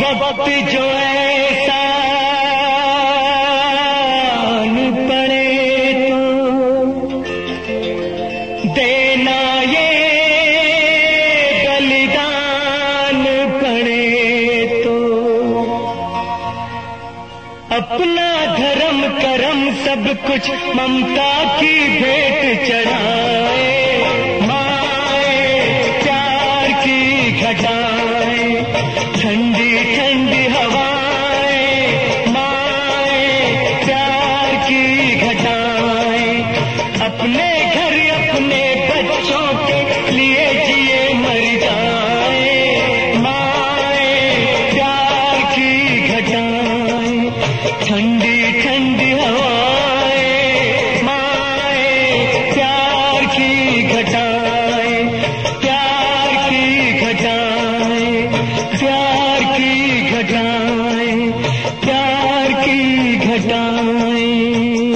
वक्त जो ऐसा पड़े तो देना ये बलिदान पड़े तो अपना धर्म करम सब कुछ ममता की भेंट चढ़ाए। ठंडी ठंडी हवाएं माए प्यार की घटाएं, अपने घर अपने बच्चों के लिए जिए मर जाए। माए प्यार की घटाएं, ठंडी ठंडी हवाएं माए प्यार की घटाएं, प्यार की घटाएं, प्यार की घटाएं, प्यार की घटाएं।